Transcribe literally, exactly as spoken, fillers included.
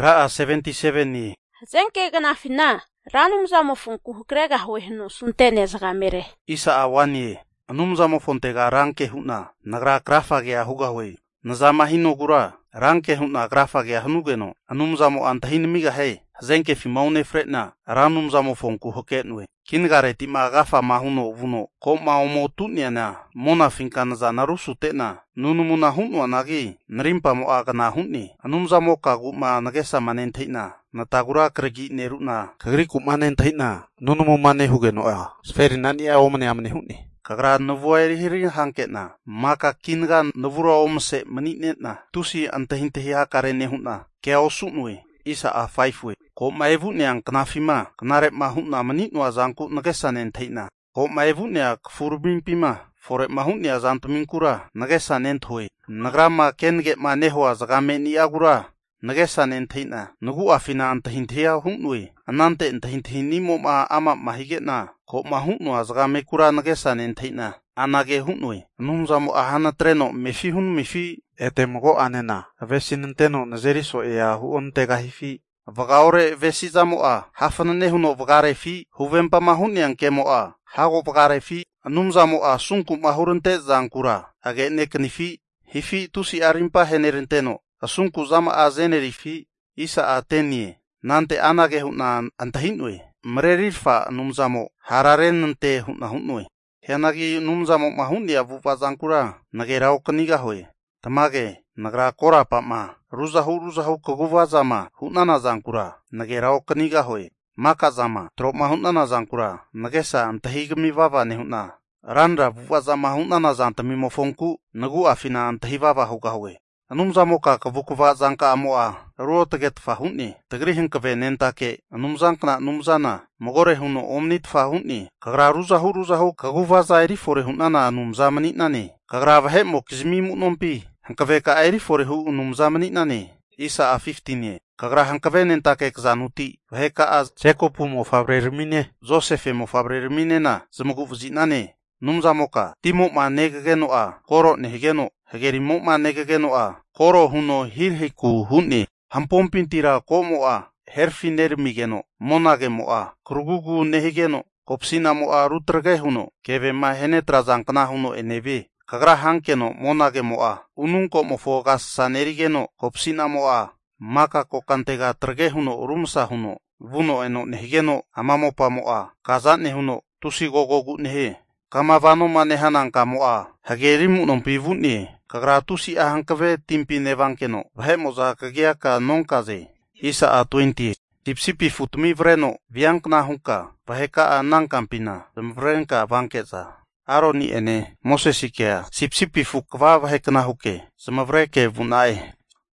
Raa seventy-seven ni. Zenke gana fina. Ranum zamo funku hukrega huihnu suntene zagamere. Isa awani. Anum zamo fontega ranke huna. Nagra krafa gea hugawe. Nazama hino gura. Ranke huna krafa gea hanugeno. Anum zamo antahin miga hei. Zenke fi maune fretna. Ranum zamo fonku hoketnwe. Kingare tima gafa mahuno vuno. Ko maomo tutniana. Mona finkana za narusu tena. Nunumuna hunwa nagi. Narimpa mo agana hunni. Anum zamo kaguma nagesa manenteina. Natagura kregi neruna. Kagri kumanen taina. Nunumu mane hugeno a. Sferi nani a omane amane hunni. Kagra nuvuairi hiri hanketna. Maka kinga nuvura omse manitnetna. Tusi antahintehi hakare nehuna. Kea osunwe. Isa a faifwe. Ko maevu ang knafima. Knarep mahuna manitnwa zanku nagesanen taina. Ko maevu nea kfurubimpima. Fore mahunnya zantuminkura. Nagesanen thoi. Nagrama kenge manehwa zagame ni agura. Nagesanen taina. Nugu afina antahintia hunwe. Anante antahinti mo ma ama mahigena. Ko mahunwa zagame kura nagesanen taina. Anage hunwe. Numzamo ahana treno mefi hun mefi. Etemogo anena. Vesinenteno nazeriso ea huontega hifi. Vagaore vesizamo a. Hafanane huno vagare fi. Huvempa mahunyan kemo a. Hago vagare fi. Numzamo a sunku mahurente zankura. Age neknifi. Hifi tusi arimpa henerenteno. Asunku zama a zenerifi. Isa a tenie. Nante anage huna antahinwe. Mrerifa numzamo. Hararenante huna hunwe. Hianagi numzamo mahundia vupa zankura. Nagerao kaniga hoe. Tamage. Nagra kora pama. Ruzahu ruzahu kaguva zama. Hunana zankura. Nagerao kaniga hoe. Maka zama. Trop mahunana zankura. Nagesa antahigami vava nehuna. Ranra vupa zama hunana zantami mofonku. Nagu afina antahivava hugahwe. Anumzamo ka kavukuva zanka amoa. Ruo taget fahunni. Tagrihin kave nentake. Anumzankna numzana. Mogore huno omnit fahunni. Kagra ruzahu ruzahu kaguva zairi fore hunana anumzamani nani. Kagra vahe mo kizmi munompi. Hankave ka airi fore hu unumzamani nani. Isa a fifteen. Kagra hankave nentake kzanuti. Vahe ka az Jacobu mo fabrermine. Joseph mo fabrermine na. Zamugu vzinane. Numzamoka. Timo ma negageno a. Koro nehigeno. Hageri mo ma negageno a. Koro huno hirhiku hunni. Hampompintira komo a. Herfiner migeno. Monage mo a. Krugugu nehigeno. Kopsina mo a rutrage huno. Keve ma henetra zankana huno eneve. Kagra hankeno monage mo a. Ununko mo fogas sanerigeno. Kopsina mo a. Maka kokantega trage huno rumsa huno. Vuno eno nehigeno. Amamopa mo a. Kazane huno. Tusi gogogu nehe. Kamavano manehanan kamo a. Hagerimu nompivuni. Kagra tusi ahankave timpi nevankeno. Vahemoza kagia ka nonkaze. Isa a twenty. Tipsipi futmi vreno. Viankna hunka. Vaheka a nankampina. Vrenka vankeza. Aroni ene. Mosesikea. Sipsipi fukva vahekna huke. Samavreke vunae.